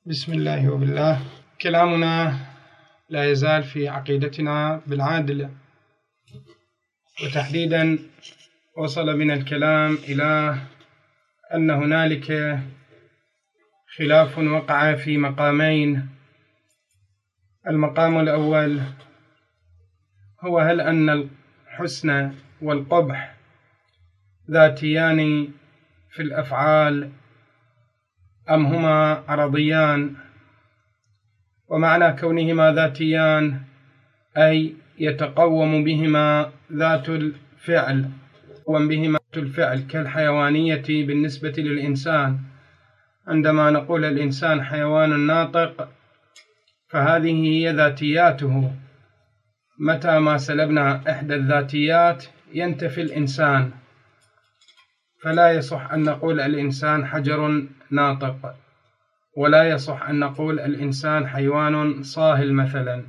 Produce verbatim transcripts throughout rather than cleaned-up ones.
بسم الله وبالله. كلامنا لا يزال في عقيدتنا بالعدل، وتحديدا وصل بنا الكلام إلى أن هنالك خلاف وقع في مقامين. المقام الأول هو هل أن الحسن والقبح ذاتيان في الأفعال أم هما عرضيان؟ ومعنى كونهما ذاتيان أي يتقوم بهما ذات الفعل وبهما ذات الفعل كالحيوانية بالنسبة للإنسان. عندما نقول الإنسان حيوان ناطق فهذه هي ذاتياته، متى ما سلبنا إحدى الذاتيات ينتفي الإنسان، فلا يصح أن نقول الإنسان حجر ناطق، ولا يصح أن نقول الإنسان حيوان صاهل مثلا.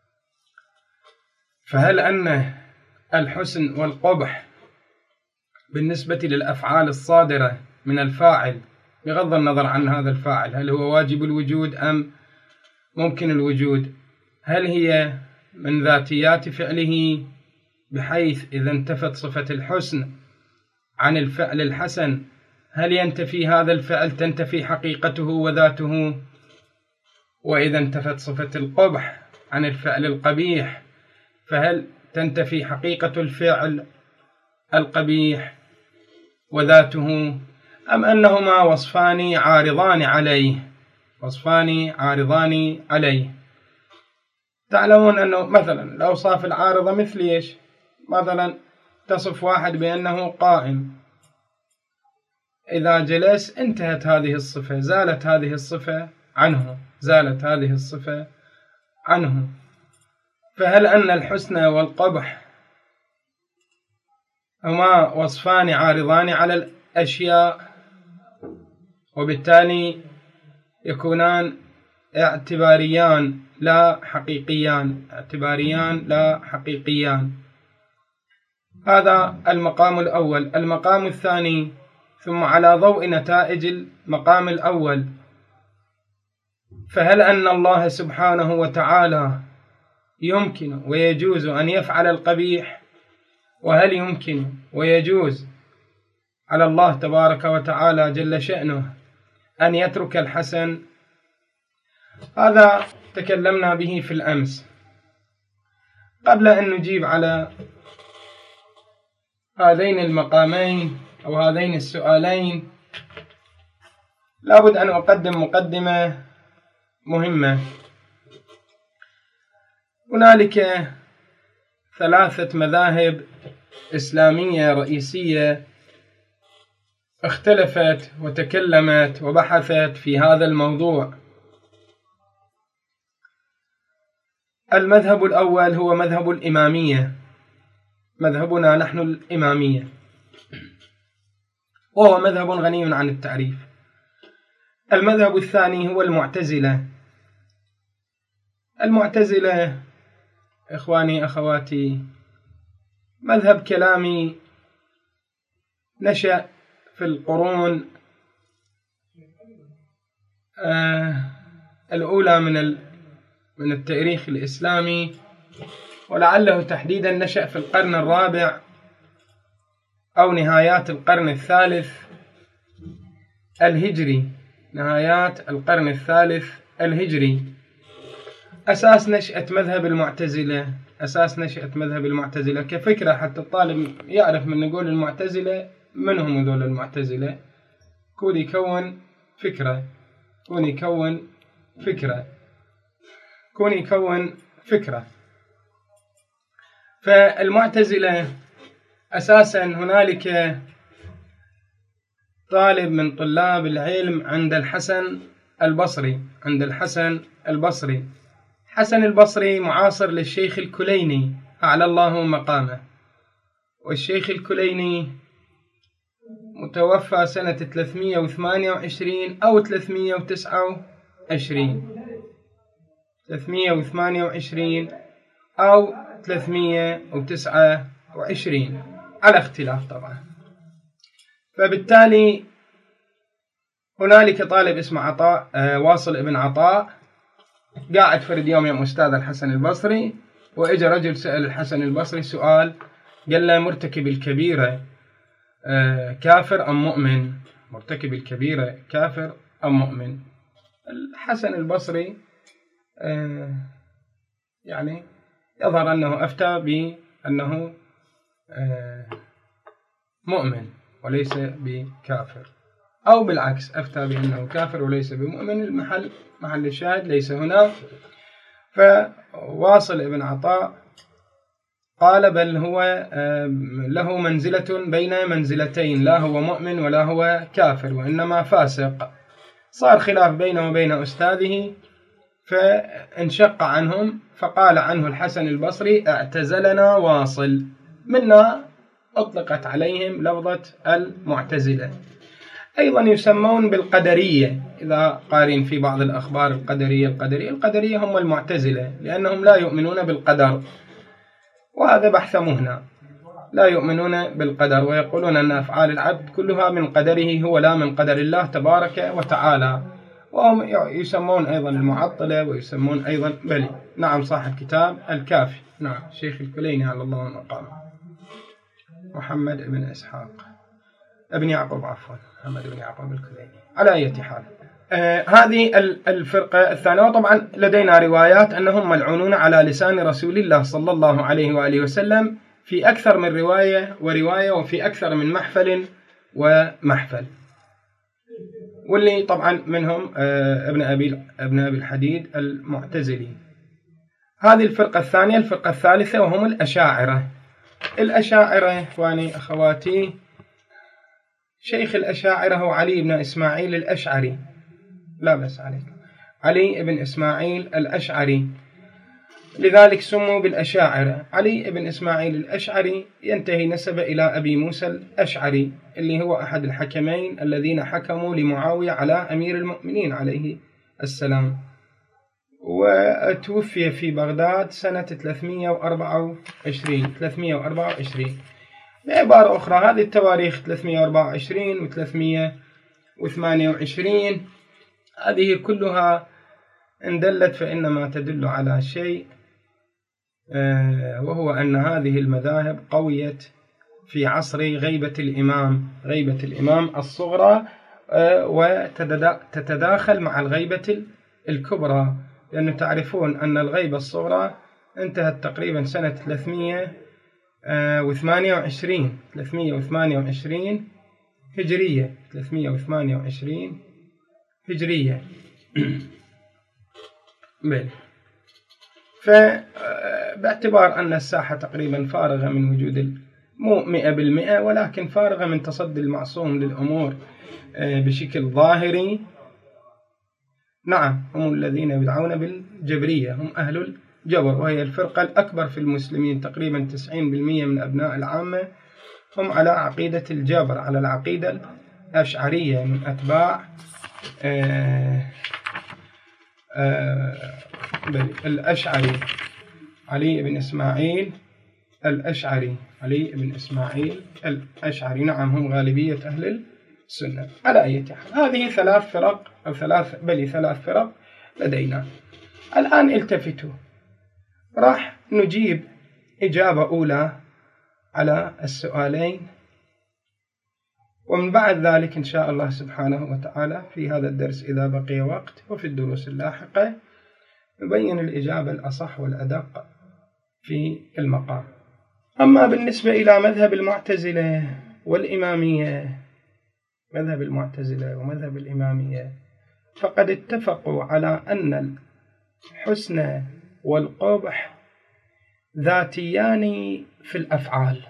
فهل أن الحسن والقبح بالنسبة للأفعال الصادرة من الفاعل بغض النظر عن هذا الفاعل هل هو واجب الوجود أم ممكن الوجود، هل هي من ذاتيات فعله بحيث إذا انتفت صفة الحسن عن الفعل الحسن هل ينتفي هذا الفعل تنتفي حقيقته وذاته؟ وإذا انتفت صفة القبح عن الفعل القبيح فهل تنتفي حقيقة الفعل القبيح وذاته، أم أنهما وصفان عارضان عليه وصفان عارضان عليه؟ تعلمون أنه مثلا الأوصاف العارضة مثل إيش؟ مثلا تصف واحد بأنه قائم، إذا جلس انتهت هذه الصفة، زالت هذه الصفة عنه زالت هذه الصفة عنه. فهل أن الحسن والقبح هما وصفان عارضان على الأشياء وبالتالي يكونان اعتباريان لا حقيقيان اعتباريان لا حقيقيان؟ هذا المقام الأول. المقام الثاني، ثم على ضوء نتائج المقام الأول، فهل أن الله سبحانه وتعالى يمكن ويجوز أن يفعل القبيح، وهل يمكن ويجوز على الله تبارك وتعالى جل شأنه أن يترك الحسن؟ هذا تكلمنا به في الأمس. قبل أن نجيب على هذين المقامين أو هذين السؤالين لابد أن أقدم مقدمة مهمة. هنالك ثلاثة مذاهب إسلامية رئيسية اختلفت وتكلمت وبحثت في هذا الموضوع. المذهب الأول هو مذهب الإمامية، مذهبنا نحن الإمامية، وهو مذهب غني عن التعريف. المذهب الثاني هو المعتزلة. المعتزلة إخواني أخواتي مذهب كلامي نشأ في القرون آه الأولى من من التاريخ الإسلامي، ولعله تحديدا نشأ في القرن الرابع أو نهايات القرن الثالث الهجري نهايات القرن الثالث الهجري. أساس نشأة مذهب المعتزلة أساس نشأة مذهب المعتزلة كفكرة، حتى الطالب يعرف من نقول المعتزلة من هم ذول المعتزلة، كون يكون فكرة كون يكون فكرة كون يكون فكرة فالمعتزلة أساسا هنالك طالب من طلاب العلم عند الحسن البصري عند الحسن البصري حسن البصري معاصر للشيخ الكليني أعلى الله مقامه، والشيخ الكليني متوفى سنة ثلاثمائة وثمانية وعشرين أو ثلاثمائة وتسعة وعشرين ثلاثمائة وثمانية وعشرين أو ثلاثمائة وتسعة وعشرين على اختلاف طبعا. فبالتالي هنالك طالب اسمه عطاء آه واصل ابن عطاء، قاعد فرد يوم يوم أستاذ الحسن البصري، وإجا رجل سأل الحسن البصري سؤال، قال له مرتكب الكبيرة آه كافر أم مؤمن؟ مرتكب الكبيرة كافر أم مؤمن؟ الحسن البصري آه يعني يظهر أنه أفتى بأنه آه مؤمن وليس بكافر، أو بالعكس أفتى بأنه كافر وليس بمؤمن. المحل محل الشاهد ليس هنا. فواصل ابن عطاء قال بل هو له منزلة بين منزلتين، لا هو مؤمن ولا هو كافر وإنما فاسق. صار خلاف بينه وبين أستاذه فانشق عنهم، فقال عنه الحسن البصري اعتزلنا واصل. منا أطلقت عليهم لفظة المعتزلة. أيضا يسمون بالقدرية، إذا قارن في بعض الأخبار القدرية القدرية القدرية هم المعتزلة، لأنهم لا يؤمنون بالقدر، وهذا بحث مهنة. لا يؤمنون بالقدر ويقولون أن أفعال العبد كلها من قدره هو لا من قدر الله تبارك وتعالى. وهم يسمون أيضا المعطلة، ويسمون أيضا بلي نعم صاحب كتاب الكافي، نعم شيخ الكليني على الله مقامه، محمد بن إسحاق ابن يعقوب عفوا محمد بن يعقوب الكليني. على أي حال آه هذه الفرقة الثانية. وطبعا لدينا روايات أنهم ملعونون على لسان رسول الله صلى الله عليه وآله وسلم في أكثر من رواية ورواية، وفي أكثر من محفل ومحفل. واللي طبعا منهم آه ابن أبي ابن أبي الحديد المعتزلي. هذه الفرقة الثانية. الفرقة الثالثة وهم الأشاعرة. الأشاعرة إخواني أخواتي، شيخ الأشاعرة هو علي بن إسماعيل الأشعري، لا بس عليك، علي بن إسماعيل الأشعري، لذلك سموا بالأشاعرة. علي بن إسماعيل الأشعري ينتهي نسبه إلى أبي موسى الأشعري، اللي هو أحد الحكمين الذين حكموا لمعاوية على أمير المؤمنين عليه السلام، وتوفي في بغداد سنة ثلاثمئة وأربعة وعشرين. بعبارة أخرى هذه التواريخ ثلاثمئة وأربعة وعشرين وثلاثمئة وثمانية وعشرين هذه كلها إن دلت فإنما تدل على شيء، وهو أن هذه المذاهب قويت في عصر غيبة الإمام غيبة الإمام الصغرى، وتتداخل مع الغيبة الكبرى، لأنه تعرفون أن الغيبة الصغرى انتهت تقريبا سنة ثلاثمئة وثمانية وعشرين ثلاثمئة وثمانية وعشرين هجرية ثلاثمئة وثمانية وعشرين هجرية بل فباعتبار أن الساحة تقريبا فارغة من وجود، مو مئة بالمئة، ولكن فارغة من تصدي المعصوم للأمور بشكل ظاهري. نعم هم الذين يدعون بالجبرية، هم أهل الجبر، وهي الفرقة الأكبر في المسلمين، تقريبا تسعين بالمئة من أبناء العامة هم على عقيدة الجبر، على العقيدة الأشعرية، من أتباع آه آه الأشعري علي بن إسماعيل الأشعري علي بن إسماعيل الأشعري. نعم هم غالبية أهل السنة. على أي حال هذه ثلاث فرق أو ثلاث بل ثلاث فرق لدينا. الآن التفتوا، راح نجيب إجابة أولى على السؤالين، ومن بعد ذلك إن شاء الله سبحانه وتعالى في هذا الدرس إذا بقي وقت وفي الدروس اللاحقة نبين الإجابة الأصح والأدق في المقام. أما بالنسبة إلى مذهب المعتزلة والإمامية، مذهب المعتزلة ومذهب الإمامية فقد اتفقوا على أن الحسن والقبح ذاتيان في الأفعال،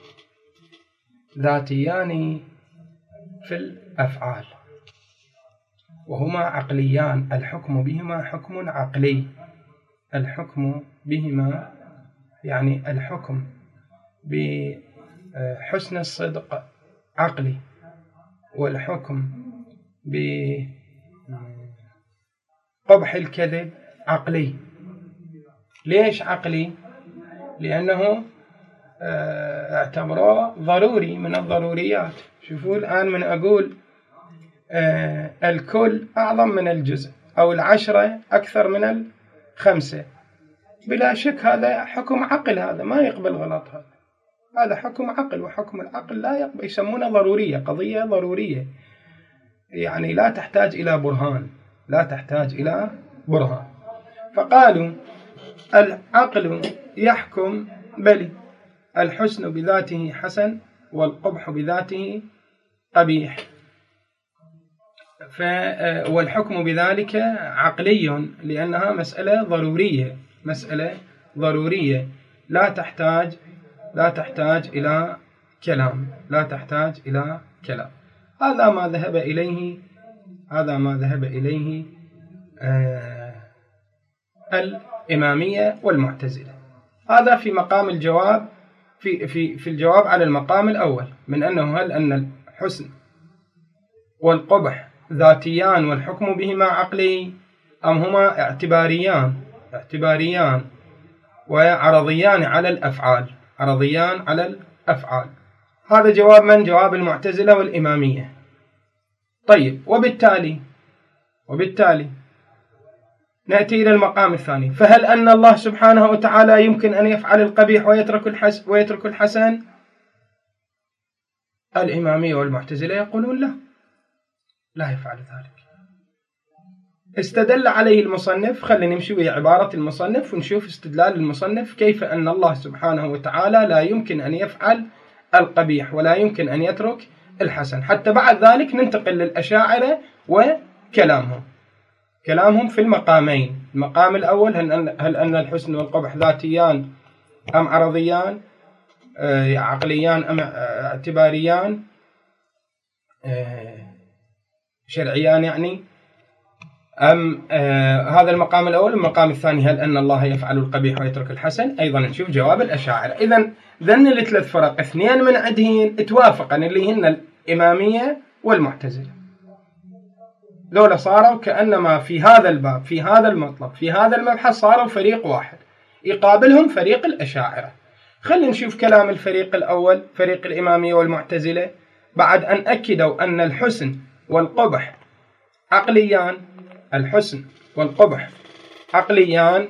ذاتيان في الأفعال، وهما عقليان. الحكم بهما حكم عقلي، الحكم بهما يعني الحكم بحسن الصدق عقلي، والحكم بقبح الكذب عقلي. ليش عقلي؟ لأنه اعتبره ضروري من الضروريات. شوفوا الآن من أقول آه الكل أعظم من الجزء، أو العشرة أكثر من الخمسة. بلا شك هذا حكم عقل، هذا ما يقبل غلط، هذا هذا حكم عقل، وحكم العقل لا يقبل، يسمونه ضرورية، قضية ضرورية، يعني لا تحتاج إلى برهان، لا تحتاج إلى برهان. فقالوا العقل يحكم بل الحسن بذاته حسن والقبح بذاته قبيح، والحكم بذلك عقلي لأنها مسألة ضرورية، مسألة ضرورية لا تحتاج لا تحتاج إلى كلام، لا تحتاج إلى كلام. هذا ما ذهب إليه هذا ما ذهب إليه آه الإمامية والمعتزلة. هذا في مقام الجواب، في في في الجواب على المقام الأول من أنه هل أن الحسن والقبح ذاتيان والحكم بهما عقلي، أم هما اعتباريان اعتباريان وعرضيان على الأفعال عرضيان على الأفعال. هذا جواب من؟ جواب المعتزلة والإمامية. طيب، وبالتالي وبالتالي نأتي إلى المقام الثاني، فهل أن الله سبحانه وتعالى يمكن أن يفعل القبيح ويترك الحسن ويترك الحسن؟ الإمامية والمعتزلة يقولون لا، لا يفعل ذلك. استدل عليه المصنف، خلينا نمشي ويا عبارة المصنف ونشوف استدلال المصنف كيف أن الله سبحانه وتعالى لا يمكن أن يفعل القبيح ولا يمكن أن يترك الحسن، حتى بعد ذلك ننتقل للأشاعرة وكلامهم كلامهم في المقامين. المقام الأول هل أن, هل أن الحسن والقبح ذاتيان أم عرضيان، آه عقليان أم اعتباريان، آه شرعيان يعني، أم آه هذا المقام الأول. المقام الثاني هل أن الله يفعل القبيح ويترك الحسن. أيضا نشوف جواب الأشاعرة. إذن ذن الثلاث فرق اثنين من عندهن اتوافقا اللي هن الإمامية والمعتزلة، ذولا صاروا كأنما في هذا الباب في هذا المطلب في هذا المبحث صاروا فريق واحد، يقابلهم فريق الأشاعرة. خلينا نشوف كلام الفريق الأول، فريق الإمامية والمعتزلة، بعد أن أكدوا أن الحسن والقبح عقليان، الحسن والقبح عقليان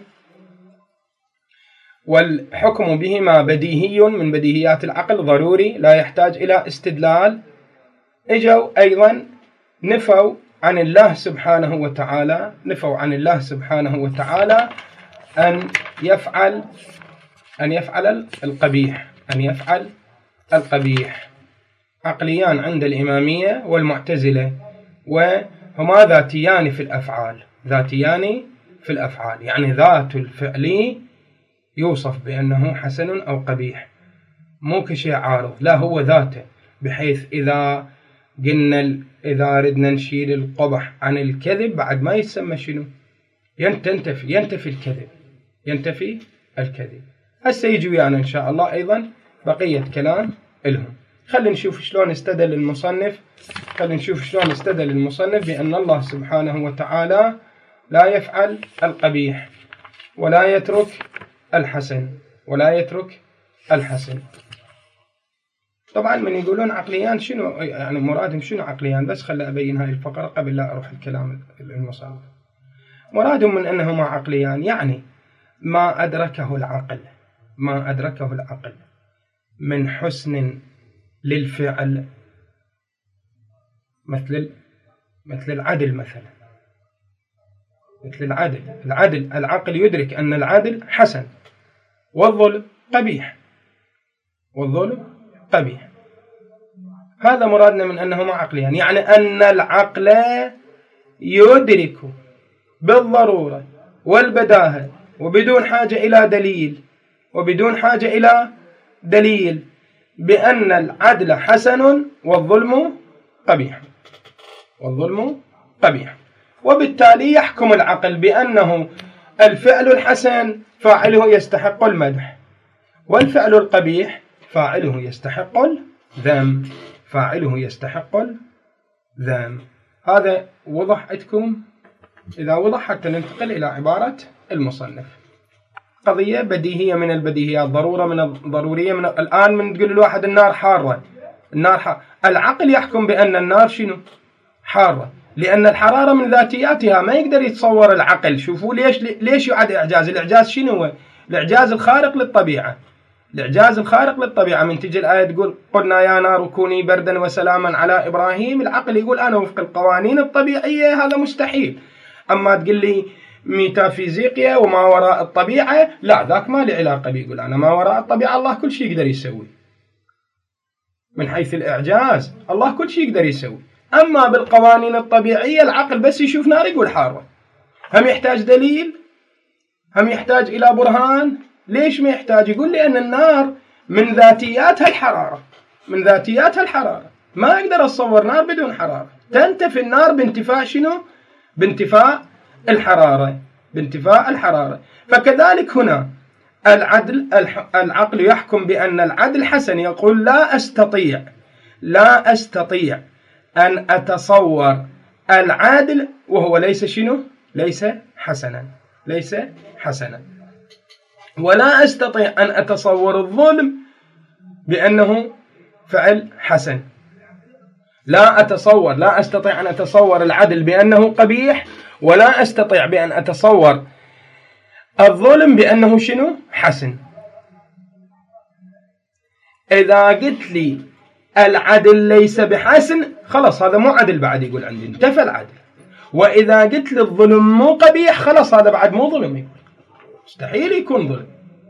والحكم بهما بديهي من بديهيات العقل ضروري لا يحتاج إلى استدلال. اجوا أيضا نفوا عن الله سبحانه وتعالى نفوا عن الله سبحانه وتعالى أن يفعل أن يفعل القبيح أن يفعل القبيح عقليان عند الإمامية والمعتزلة، وهما ذاتيان في الأفعال ذاتيان في الأفعال يعني ذات الفعل يوصف بأنه حسن أو قبيح، مو كشيء عارض، لا هو ذاته، بحيث إذا قلنا إذا ردنا نشيل القبح عن الكذب بعد ما يتسمى شنو؟ ينتفي ينتفي الكذب ينتفي الكذب. هسه يجي ويانا إن شاء الله أيضا بقية كلام لهم. خلينا نشوف شلون استدل المصنف خلينا نشوف شلون استدل المصنف بأن الله سبحانه وتعالى لا يفعل القبيح ولا يترك الحسن ولا يترك الحسن. طبعا من يقولون عقليان شنو يعني مرادهم شنو عقليان؟ بس خلي أبين هاي الفقرة قبل لا أروح الكلام المصنف. مرادهم من أنهما عقليان يعني ما أدركه العقل ما أدركه العقل من حسن للفعل، مثل مثل العدل مثلا مثل العدل العدل العقل يدرك أن العدل حسن والظلم قبيح والظلم قبيح. هذا مرادنا من أنهما عقليان، يعني أن العقل يدرك بالضرورة والبداهة وبدون حاجة إلى دليل وبدون حاجة إلى دليل بأن العدل حسن والظلم قبيح والظلم قبيح وبالتالي يحكم العقل بأنه الفعل الحسن فاعله يستحق المدح، والفعل القبيح فاعله يستحق الذم فاعله يستحق الذم. هذا وضح عندكم؟ إذا وضح حتى ننتقل إلى عبارة المصنف. قضية بديهية من البديهيات، ضرورة من الضرورية من الآن من تقول الواحد النار حارة النار حارة. العقل يحكم بأن النار شنو؟ حارة، لأن الحرارة من ذاتياتها ما يقدر يتصور العقل. شوفوا ليش ليش يعد إعجاز. الإعجاز شنو هو؟ الإعجاز الخارق للطبيعة. الإعجاز الخارق للطبيعة من تجي الآية تقول قلنا يا نار كوني بردا وسلاما على إبراهيم، العقل يقول أنا وفق القوانين الطبيعية هذا مستحيل. أما تقول لي ميتافيزيقيا وما وراء الطبيعة، لا ذاك ما له علاقة. بيقول أنا ما وراء الطبيعة الله كل شيء يقدر يسوي. من حيث الإعجاز الله كل شيء يقدر يسوي. أما بالقوانين الطبيعية العقل بس يشوف نار يقول حارة. هم يحتاج دليل؟ هم يحتاج إلى برهان؟ ليش ما يحتاج؟ يقول لأن النار من ذاتياتها الحرارة، من ذاتياتها الحرارة. ما أقدر أتصور نار بدون حرارة. تنتفي النار بانتفاء شنو؟ بانتفاء الحرارة، بانتفاء الحرارة. فكذلك هنا العدل، العقل يحكم بأن العدل حسن. يقول لا أستطيع لا أستطيع أن أتصور العادل وهو ليس شنو؟ ليس حسنا، ليس حسنا. ولا أستطيع أن أتصور الظلم بأنه فعل حسن. لا أتصور لا أستطيع أن أتصور العدل بأنه قبيح، ولا أستطيع بأن أتصور الظلم بأنه شنو؟ حسن. إذا قلت لي العدل ليس بحسن خلاص هذا مو عدل بعد، يقول عندي انتفى العدل. وإذا قلت لي الظلم مو قبيح خلاص هذا بعد مو ظلم، يقول مستحيل يكون ظلم.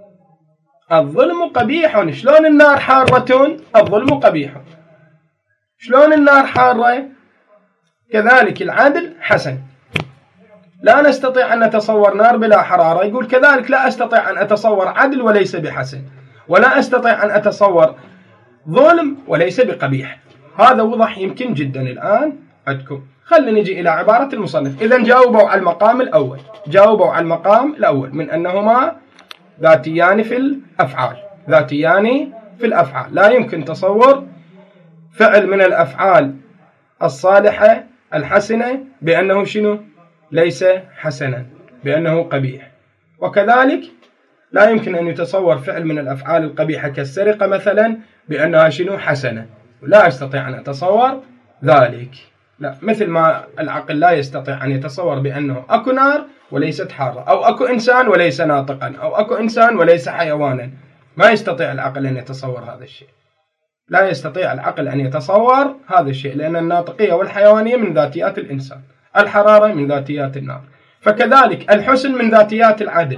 الظلم قبيح. شلون النار حارة؟ الظلم قبيح. شلون النار حارة؟ كذلك العدل حسن. لا نستطيع أن نتصور نار بلا حرارة. يقول كذلك لا أستطيع أن أتصور عدل وليس بحسن، ولا أستطيع أن أتصور ظلم وليس بقبيح. هذا وضح يمكن جدا الآن عندكم. خلينا نجي إلى عبارة المصنف. إذا جاوبوا على المقام الأول، جاوبوا على المقام الأول من أنهما ذاتيان في الأفعال، ذاتيان في الأفعال. لا يمكن تصور فعل من الأفعال الصالحة الحسنة بأنه شنو؟ ليس حسنا، بأنه قبيح. وكذلك لا يمكن أن يتصور فعل من الأفعال القبيحة كالسرقة مثلا بأنها شنو؟ حسنة. لا أستطيع أن أتصور ذلك. لا، مثل ما العقل لا يستطيع أن يتصور بأنه أكو نار وليست حارة، أو أكو إنسان وليس ناطقا، أو أكو إنسان وليس حيوانا. ما يستطيع العقل أن يتصور هذا الشيء. لا يستطيع العقل أن يتصور هذا الشيء، لأن الناطقية والحيوانية من ذاتيات الإنسان، الحرارة من ذاتيات النار. فكذلك الحسن من ذاتيات العدل،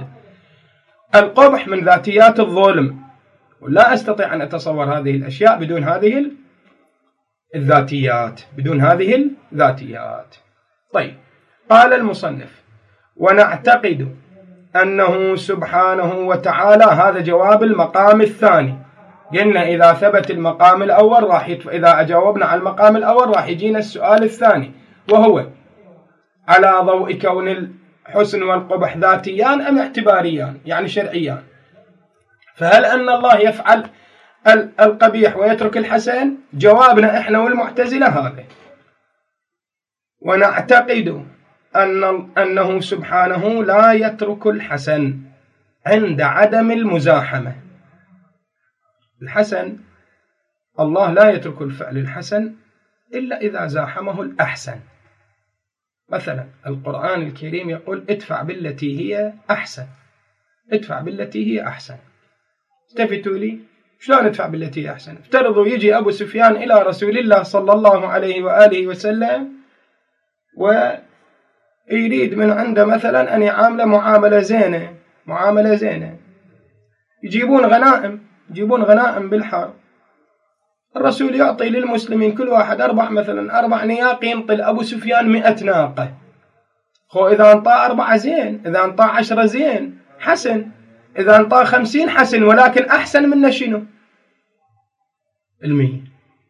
القبح من ذاتيات الظلم. ولا أستطيع أن أتصور هذه الأشياء بدون هذه الذاتيات، بدون هذه الذاتيات. طيب، قال المصنف ونعتقد أنه سبحانه وتعالى. هذا جواب المقام الثاني. قلنا إذا ثبت المقام الأول راح يتف... إذا أجاوبنا على المقام الأول راح يجينا السؤال الثاني، وهو على ضوء كون الحسن والقبح ذاتيان أم اعتباريان، يعني شرعيان. فهل أن الله يفعل القبيح ويترك الحسن؟ جوابنا إحنا والمعتزلة هذا. ونعتقد أن أنه سبحانه لا يترك الحسن عند عدم المزاحمة. الحسن الله لا يترك الفعل الحسن إلا إذا زاحمه الأحسن. مثلا القرآن الكريم يقول ادفع بالتي هي أحسن، ادفع بالتي هي أحسن. التفتوا لي، شلون ادفع بالتي هي أحسن؟ افترضوا يجي أبو سفيان إلى رسول الله صلى الله عليه وآله وسلم ويريد من عنده مثلا أن يعامله معاملة زينة، معاملة زينة. يجيبون غنائم، يجيبون غنائم بالحرب. الرسول يعطي للمسلمين كل واحد أربع مثلا أربع نياق، ينطي لأبو سفيان مئة ناقة. خو إذا انطى أربعة زين، إذا انطى عشرة زين حسن، إذا انطى خمسين حسن، ولكن أحسن منه شنو؟ المية،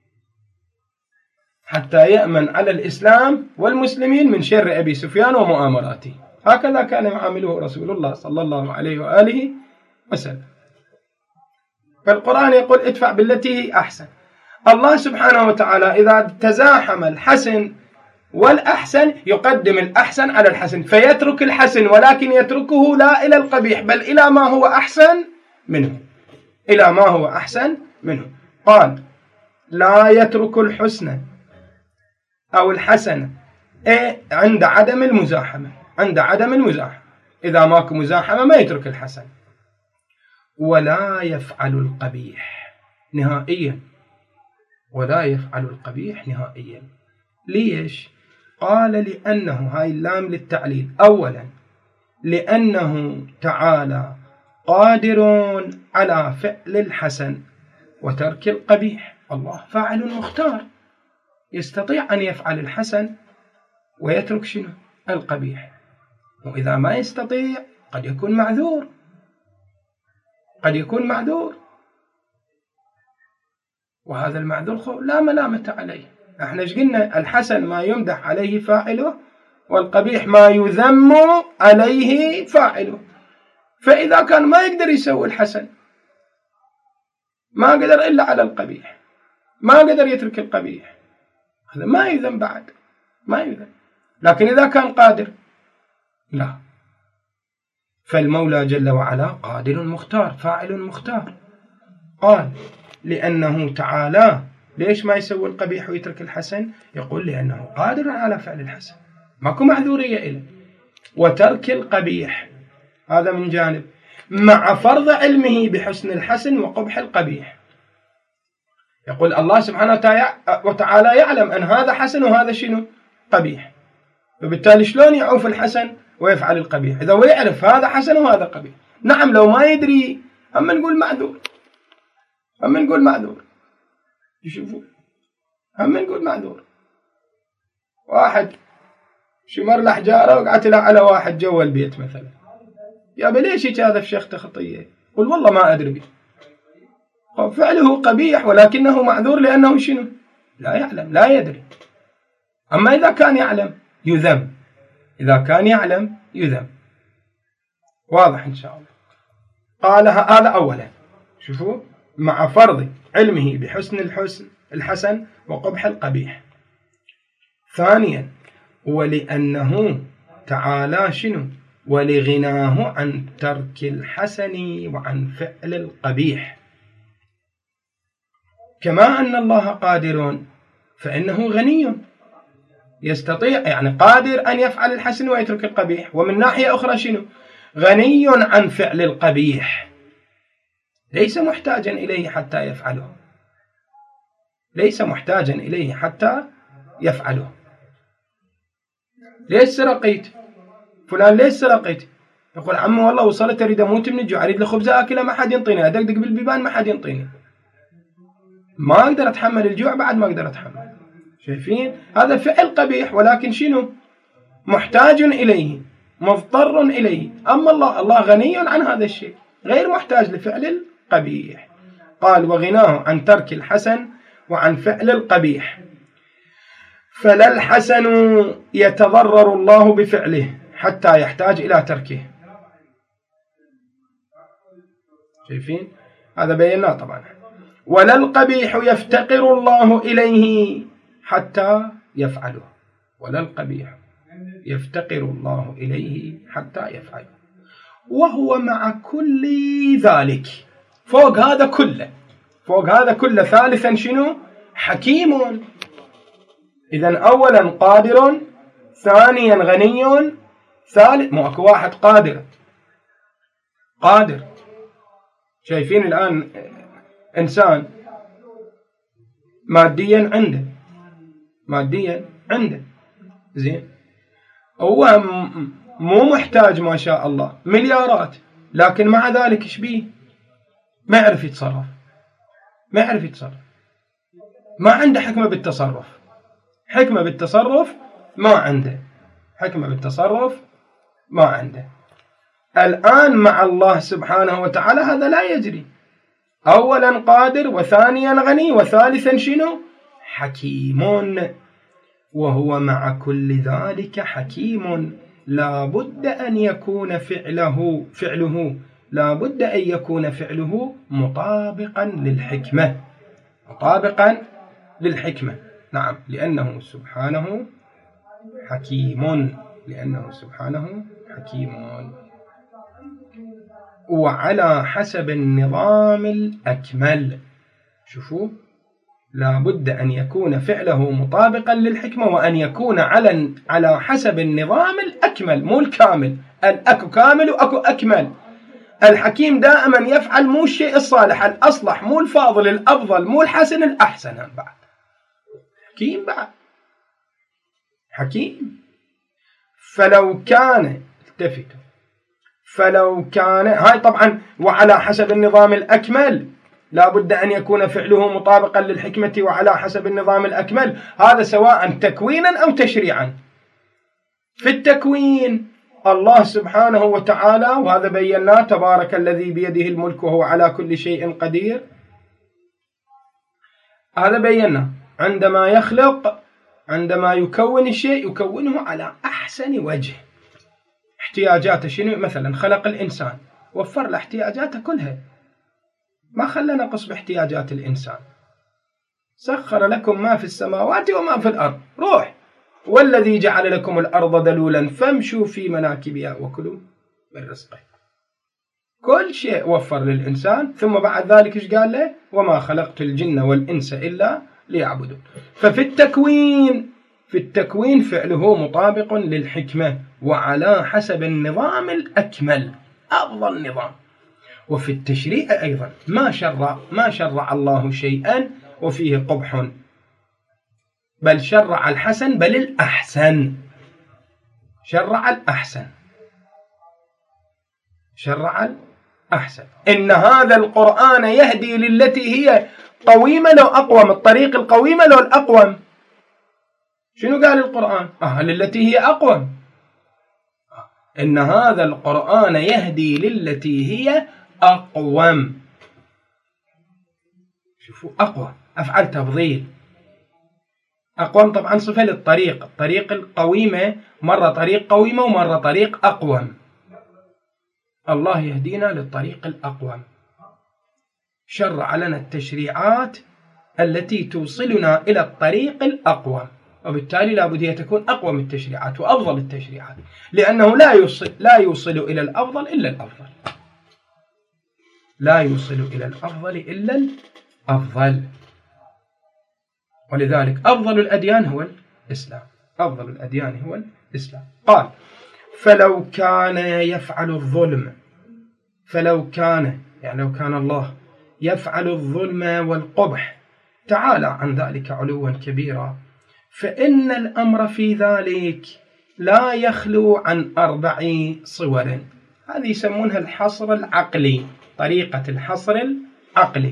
حتى يأمن على الإسلام والمسلمين من شر أبي سفيان ومؤامراته. هكذا كان يعامله رسول الله صلى الله عليه وآله وسلم. فالقرآن يقول ادفع بالتي هي أحسن. الله سبحانه وتعالى إذا تزاحم الحسن والأحسن يقدم الأحسن على الحسن، فيترك الحسن، ولكن يتركه لا إلى القبيح بل إلى ما هو أحسن منه، إلى ما هو أحسن منه. قال لا يترك الحسن أو الحسنة إيه عند عدم المزاحمة، عند عدم المزاحمة، إذا ماكو مزاحمة ما يترك الحسن. ولا يفعل القبيح نهائيا، ولا يفعل القبيح نهائيا. ليش؟ قال لأنه، هاي اللام للتعليل. أولا لأنه تعالى قادر على فعل الحسن وترك القبيح. الله فاعل مختار، يستطيع أن يفعل الحسن ويترك شنو؟ القبيح. وإذا ما يستطيع قد يكون معذور، قد يكون معذور، وهذا المعذور لا ملامة عليه. احنا ايش قلنا؟ الحسن ما يمدح عليه فاعله، والقبيح ما يذم عليه فاعله. فإذا كان ما يقدر يسوي الحسن، ما قدر إلا على القبيح، ما قدر يترك القبيح، هذا ما يذم بعد، ما يذم. لكن إذا كان قادر لا. فالمولى جل وعلا قادر مختار، فاعل مختار. قال لأنه تعالى ليش ما يسوي القبيح ويترك الحسن؟ يقول لأنه قادر على فعل الحسن، ماكو معذورية إله. وترك القبيح هذا من جانب، مع فرض علمه بحسن الحسن وقبح القبيح. يقول الله سبحانه وتعالى يعلم أن هذا حسن وهذا شنو؟ قبيح، وبالتالي شلون يعوف الحسن ويفعل القبيح إذا هو يعرف هذا حسن وهذا قبيح؟ نعم لو ما يدري أما نقول معذور، أما نقول معذور. يشوفوا أما نقول معذور. واحد شمر له حجارة وقعت له على واحد جوا البيت مثلا، يا ليش هيك هذا الشيخ خطية؟ قل والله ما أدري به. فعله قبيح ولكنه معذور لأنه شنو؟ لا يعلم، لا يدري. أما إذا كان يعلم يذم، إذا كان يعلم يذم. واضح إن شاء الله. قال هذا أولا، شوفوا، مع فرض علمه بحسن الحسن الحسن وقبح القبيح. ثانيا ولأنه تعالى شنو؟ ولغناه عن ترك الحسن وعن فعل القبيح. كما أن الله قادر فإنه غني، يستطيع، يعني قادر أن يفعل الحسن ويترك القبيح. ومن ناحية أخرى شنو؟ غني عن فعل القبيح، ليس محتاجا إليه حتى يفعله، ليس محتاجا إليه حتى يفعله. ليش سرقيت؟ فلان ليش سرقيت؟ يقول عمي والله وصلت أريد أموت من الجوع، أريد لخبزة أكلها ما حد ينطيني، أدقدق بالبيبان ما حد ينطيني، ما أقدر أتحمل الجوع، بعد ما أقدر أتحمل. شايفين؟ هذا فعل قبيح ولكن شنو؟ محتاج إليه، مضطر إليه. أما الله، الله غني عن هذا الشيء، غير محتاج لفعل القبيح. قال وغناه عن ترك الحسن وعن فعل القبيح. فلا الحسن يتضرر الله بفعله حتى يحتاج إلى تركه. شايفين؟ هذا بيناه طبعا. ولا القبيح يفتقر الله إليه حتى يفعله، ولا القبيح يفتقر الله إليه حتى يفعله. وهو مع كل ذلك، فوق هذا كله، فوق هذا كله ثالثا شنو؟ حكيم. إذن أولا قادر، ثانيا غني، ثالث مو أكو واحد قادر، قادر. شايفين الآن إنسان ماديا عنده، ماديا عنده زين، هو مو محتاج ما شاء الله مليارات، لكن مع ذلك ايش بيه؟ ما يعرف يتصرف، ما يعرف يتصرف، ما عنده حكمة بالتصرف، حكمة بالتصرف ما عنده، حكمة بالتصرف ما عنده. الآن مع الله سبحانه وتعالى هذا لا يجري. أولا قادر، وثانيا غني، وثالثا شنو؟ حكيم. وهو مع كل ذلك حكيم، لا بد أن يكون فعله فعله لا بد أن يكون فعله مطابقا للحكمة، مطابقا للحكمة. نعم، لأنه سبحانه حكيم، لأنه سبحانه حكيم. وعلى حسب النظام الأكمل. شوفوا، لا بد أن يكون فعله مطابقا للحكمة، وأن يكون على على حسب النظام الأكمل، مو الكامل. الأكو كامل وأكو أكمل. الحكيم دائما يفعل مو الشيء الصالح، الأصلح، مو الفاضل، الأفضل، مو الحسن، الأحسن. بعد حكيم، بعد حكيم. فلو كان التفتوا فلو كان هاي طبعا وعلى حسب النظام الأكمل، لا بد أن يكون فعله مطابقا للحكمة وعلى حسب النظام الأكمل. هذا سواء تكوينا أو تشريعا. في التكوين الله سبحانه وتعالى، وهذا بيناه، تبارك الذي بيده الملك وهو على كل شيء قدير. هذا بيناه عندما يخلق، عندما يكون الشيء يكونه على أحسن وجه. احتياجاته شنو؟ مثلا خلق الإنسان، وفر له احتياجاته كلها، ما خلى نقص باحتياجات الإنسان. سخر لكم ما في السماوات وما في الأرض، روح. والذي جعل لكم الأرض ذلولا فامشوا في مناكبها وكلوا من رزقه. كل شيء وفر للإنسان. ثم بعد ذلك ايش قال له؟ وما خلقت الجن والإنس إلا ليعبدون. ففي التكوين في التكوين فعله مطابق للحكمة وعلى حسب النظام الأكمل، أفضل نظام. وفي التشريع أيضا ما شرع ما شرع الله شيئا وفيه قبح، بل شرع الحسن، بل الأحسن. شرع الأحسن شرع الأحسن إن هذا القرآن يهدي للتي هي قويمة لو أقوم. الطريق القويمة لو الأقوم. شنو قال القرآن؟ آه للتي هي أقوم. إن هذا القرآن يهدي للتي هي أقوم. شوفوا، أقوم أفعل تفضيل. أقوم طبعا صفة للطريق. الطريق القويمة مرة طريق قويمة ومرة طريق أقوم. الله يهدينا للطريق الأقوم. شرع لنا التشريعات التي توصلنا إلى الطريق الأقوم، وبالتالي لا بد أن تكون أقوم التشريعات وأفضل التشريعات، لأنه لا يوصل لا يوصل إلى الأفضل إلا الأفضل. لا يوصل إلى الأفضل إلا الأفضل. ولذلك أفضل الأديان هو الإسلام. أفضل الأديان هو الإسلام. قال: فلو كان يفعل الظلم، فلو كان يعني لو كان الله يفعل الظلم والقبح تعالى عن ذلك علوا كبيرا، فإن الأمر في ذلك لا يخلو عن أربع صور. هذه يسمونها الحصر العقلي، طريقة الحصر العقلي.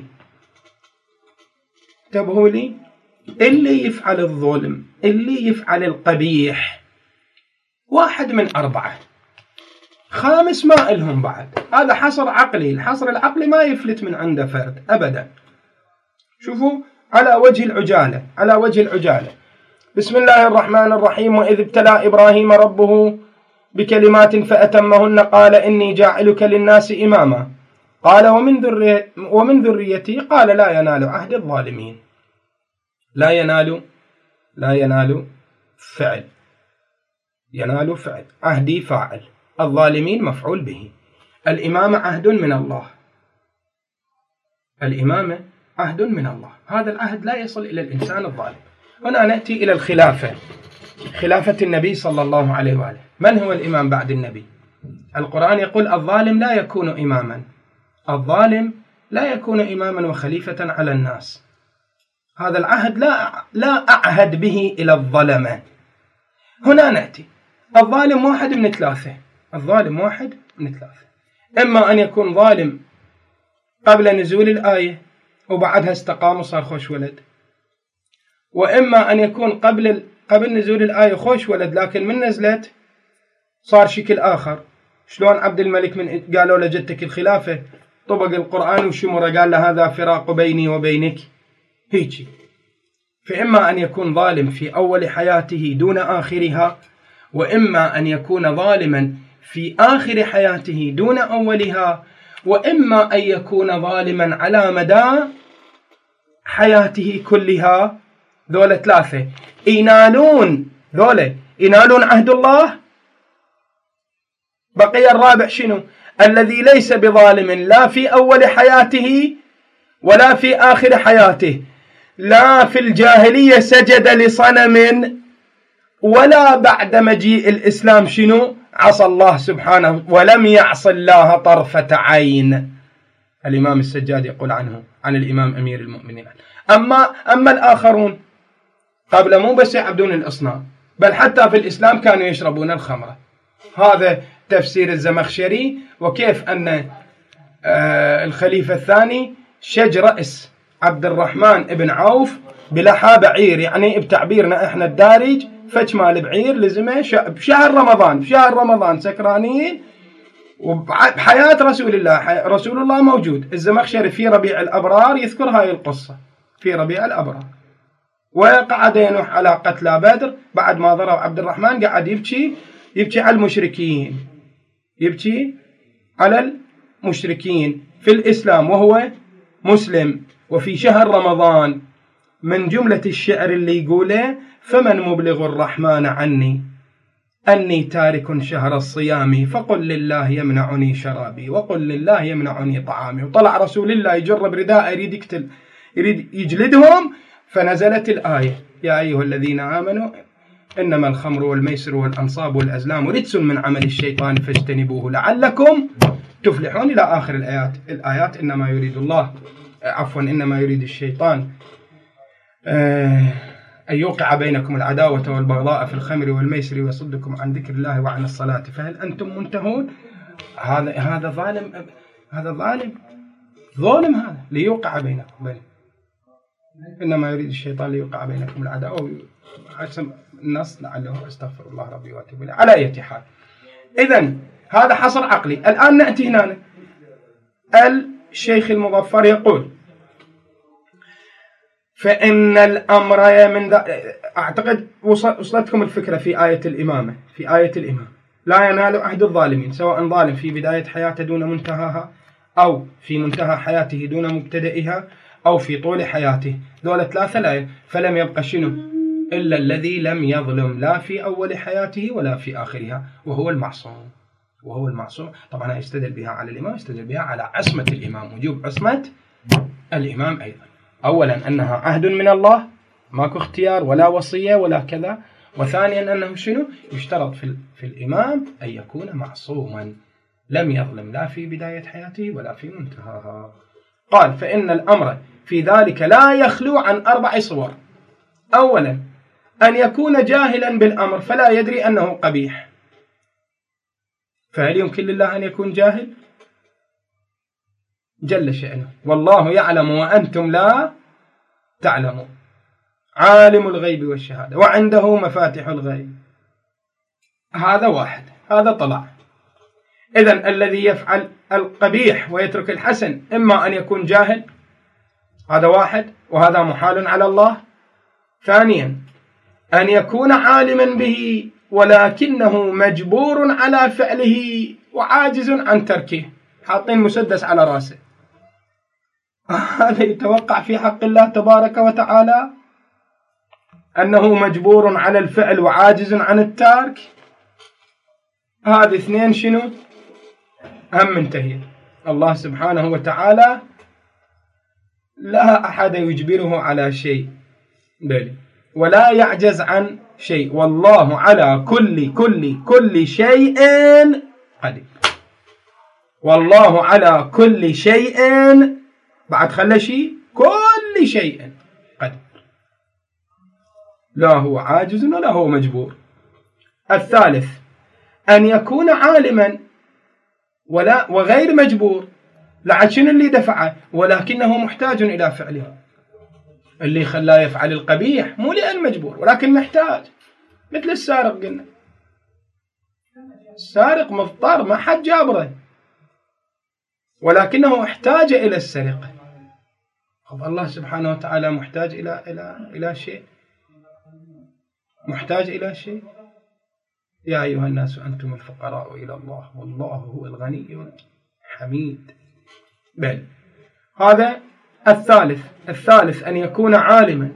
انتبهوا لي، اللي يفعل الظلم، اللي يفعل القبيح، واحد من أربعة. خامس ما إلهم بعد. هذا حصر عقلي. الحصر العقلي ما يفلت من عنده فرد أبدا. شوفوا على وجه العجالة على وجه العجالة بسم الله الرحمن الرحيم: وإذ ابتلى إبراهيم ربه بكلمات فأتمهن قال إني جاعلك للناس إماما قال ومن ذري ومن ذريتي قال لا ينال عهد الظالمين. لا ينال لا ينال فعل، ينال فعل، عهدي فاعل، الظالمين مفعول به. الإمامة عهد من الله، الإمامة عهد من الله. هذا العهد لا يصل إلى الإنسان الظالم. هنا نأتي إلى الخلافة، خلافة النبي صلى الله عليه وآله. من هو الإمام بعد النبي؟ القرآن يقول الظالم لا يكون إماما، الظالم لا يكون إماما وخليفة على الناس. هذا العهد لا لا أعهد به إلى الظلمة. هنا نأتي، الظالم واحد من ثلاثة. الظالم واحد من ثلاثة. إما أن يكون ظالم قبل نزول الآية وبعدها استقام وصار خوش ولد، وإما أن يكون قبل قبل نزول الآية خوش ولد لكن من نزلت صار شكل آخر. شلون عبد الملك من قالوا له جدتك الخلافة طبق القرآن وشمر قال له هذا فراق بيني وبينك هيك. فإما أن يكون ظالم في أول حياته دون آخرها، وإما أن يكون ظالما في آخر حياته دون أولها، وإما أن يكون ظالما على مدى حياته كلها. ذولا ثلاثة ينالون ذولا ينالون عهد الله. بقي الرابع شنو؟ الذي ليس بظالم لا في أول حياته ولا في آخر حياته، لا في الجاهلية سجد لصنم ولا بعد مجيء الإسلام شنو عصى الله سبحانه ولم يعص الله طرفة عين. الإمام السجاد يقول عنه عن الإمام أمير المؤمنين. أما, أما الآخرون قبل مو بس يعبدون الأصنام بل حتى في الإسلام كانوا يشربون الخمر. هذا تفسير الزمخشري وكيف أن الخليفة الثاني شج رأس عبد الرحمن بن عوف بلحى بعير، يعني بتعبيرنا احنا الدارج فج مال بعير لزمه بشهر رمضان، بشهر رمضان سكرانين وبحياة رسول الله، رسول الله موجود. الزمخشري في ربيع الأبرار يذكر هاي القصة في ربيع الأبرار، وقعد ينوح على قتلى بدر بعد ما ضرب عبد الرحمن، قعد يبكي يبكي على المشركين، يبكي على المشركين في الإسلام وهو مسلم وفي شهر رمضان. من جملة الشعر اللي يقوله: فمن مبلغ الرحمن عني أني تارك شهر الصيام، فقل لله يمنعني شرابي وقل لله يمنعني طعامي. وطلع رسول الله يجرب رداء يريد يقتل يريد يجلدهم، فنزلت الآية: يا أيها الذين آمنوا إنما الخمر والميسر والأنصاب والأزلام رجس من عمل الشيطان فاجتنبوه لعلكم تفلحون، إلى آخر الآيات. الآيات إنما يريد الله عفوا إنما يريد الشيطان أن يوقع بينكم العداوة والبغضاء في الخمر والميسر ويصدكم عن ذكر الله وعن الصلاة فهل أنتم منتهون. هذا هذا ظالم، هذا ظالم ظالم هذا ليوقع بينكم بين. إنما يريد الشيطان ليوقع بينكم العداوة. حسب النص لعله أستغفر الله ربي وأتوب إليه. على أي حال، إذن هذا حصر عقلي. الآن نأتي هنا. الشيخ المظفر يقول: فإن الأمر من ذا... أعتقد وصلتكم الفكرة في آية الإمامة. في آية الإمامة: لا ينال عهد الظالمين، سواء ظالم في بداية حياته دون منتهاها، أو في منتهى حياته دون مبتدئها، أو في طول حياته. دولة ثلاثة لا، فلم يبقى شنو إلا الذي لم يظلم لا في أول حياته ولا في آخرها، وهو المعصوم. وهو المعصوم طبعا يستدل بها على الإمام، يستدل بها على عصمة الإمام، وجوب عصمة الإمام أيضا. أولا أنها عهد من الله، ماكو اختيار ولا وصية ولا كذا. وثانيا أنه شنو يشترط في, في الإمام أن يكون معصوما لم يظلم لا في بداية حياته ولا في منتهاها. قال: فإن الأمر في ذلك لا يخلو عن أربع صور. أولا أن يكون جاهلا بالأمر فلا يدري أنه قبيح. فهل يمكن لله أن يكون جاهل؟ جل شأنه. والله يعلم وأنتم لا تعلمون، عالم الغيب والشهادة وعنده مفاتح الغيب. هذا واحد، هذا طلع. إذن الذي يفعل القبيح ويترك الحسن إما أن يكون جاهل، هذا واحد، وهذا محال على الله. ثانيا أن يكون عالما به ولكنه مجبور على فعله وعاجز عن تركه، حاطين مسدس على راسه. هذا يتوقع في حق الله تبارك وتعالى أنه مجبور على الفعل وعاجز عن الترك. هذه اثنين شنو هم منتهي. الله سبحانه وتعالى لا أحد يجبره على شيء بل ولا يعجز عن شيء، والله على كل كل كل شيء قدير. والله على كل شيء بعد خلى شيء كل شيء قدير، لا هو عاجز ولا هو مجبور. الثالث أن يكون عالما ولا وغير مجبور، لعل شنو اللي دفعه ولكنه محتاج إلى فعله. اللي خلاه يفعل القبيح مو لأن مجبور ولكن محتاج، مثل السارق قلنا، السارق مضطر ما حد جابره ولكنه احتاج إلى السرقة. الله سبحانه وتعالى محتاج إلى إلى إلى شيء؟ محتاج إلى شيء؟ يا أيها الناس أنتم الفقراء إلى الله والله هو الغني الحميد. بل هذا الثالث. الثالث أن يكون عالما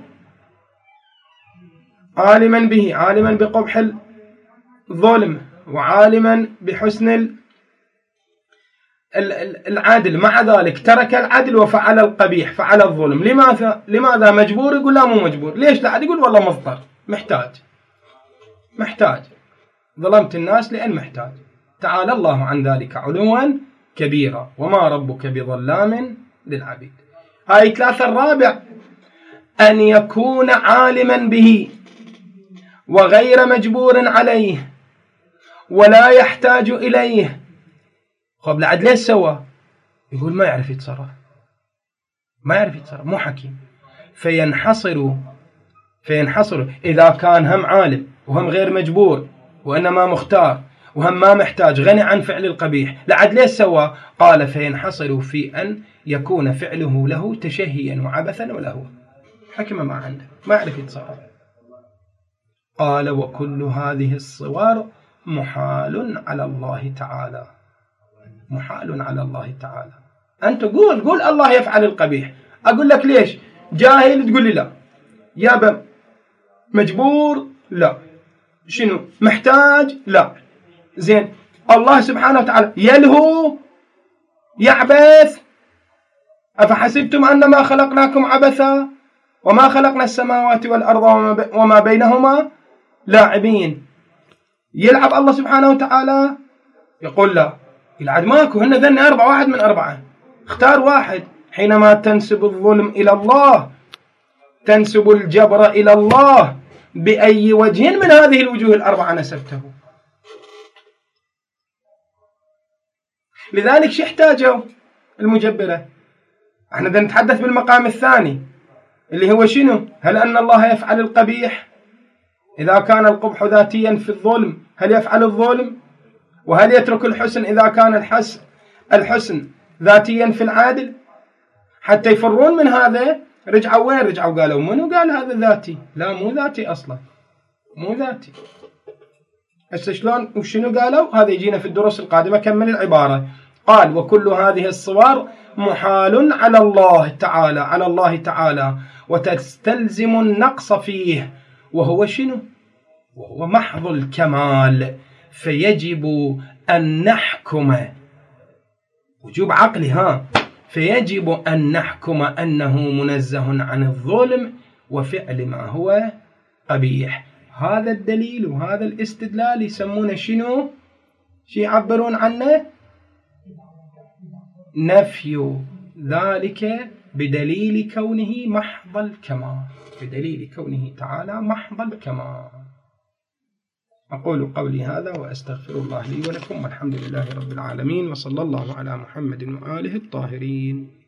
عالما به، عالما بقبح الظلم وعالما بحسن العدل، مع ذلك ترك العدل وفعل القبيح، فعل الظلم. لماذا؟ لماذا مجبور؟ يقول لا مو مجبور. ليش لا؟ يقول والله مضطر، محتاج محتاج ظلمت الناس لأن محتاج. تعالى الله عن ذلك علوا كبيرا وما ربك بظلام للعبيد. هاي ثلاثة. الرابع أن يكون عالما به وغير مجبور عليه ولا يحتاج إليه. خب العدل ليش سوى؟ يقول ما يعرف يتصرف، ما يعرف يتصرف، مو حكيم. فينحصر فينحصر إذا كان هم عالم وهم غير مجبور وإنما مختار وهم ما محتاج، غني عن فعل القبيح، العدل ليش سوى؟ قال فينحصر في أن يكون فعله له تشهيا وعبثا ولهوا، حكمة ما عنده، ما يعرف يتصرف. قال وكل هذه الصور محال على الله تعالى، محال على الله تعالى. أنت قول قول الله يفعل القبيح، أقول لك ليش؟ جاهل تقول لي لا، يابا مجبور لا، شنو محتاج لا. زين الله سبحانه وتعالى يلهو يعبث؟ أفحسبتم أنما خلقناكم عبثا وما خلقنا السماوات والأرض وما بينهما لاعبين. يلعب الله سبحانه وتعالى؟ يقول لا، يلعب ماكو، هن ذن أربعة، واحد من أربعة، اختار واحد. حينما تنسب الظلم إلى الله، تنسب الجبر إلى الله، بأي وجه من هذه الوجوه الأربعة نسبته؟ لذلك شو احتاجوا المجبرة؟ احنا بدنا نتحدث بالمقام الثاني اللي هو شنو؟ هل أن الله يفعل القبيح؟ إذا كان القبح ذاتيا في الظلم هل يفعل الظلم؟ وهل يترك الحسن إذا كان الحسن الحسن ذاتيا في العادل؟ حتى يفرون من هذا رجعوا وين؟ رجعوا قالوا منو قال هذا ذاتي؟ لا مو ذاتي أصلا، مو ذاتي. هسه شلون وشنو قالوا؟ هذا يجينا في الدروس القادمة. كمل العبارة. قال وكل هذه الصور محال على الله تعالى، على الله تعالى، وتستلزم النقص فيه، وهو شنو؟ وهو محض الكمال. فيجب أن نحكم وجوب عقلي، ها فيجب أن نحكم أنه منزه عن الظلم وفعل ما هو قبيح. هذا الدليل وهذا الاستدلال يسمونه شنو؟ شي يعبرون عنه نفي ذلك بدليل كونه محض الكمال، بدليل كونه تعالى محض الكمال. أقول قولي هذا وأستغفر الله لي ولكم، والحمد لله رب العالمين، وصلى الله على محمد وآله الطاهرين.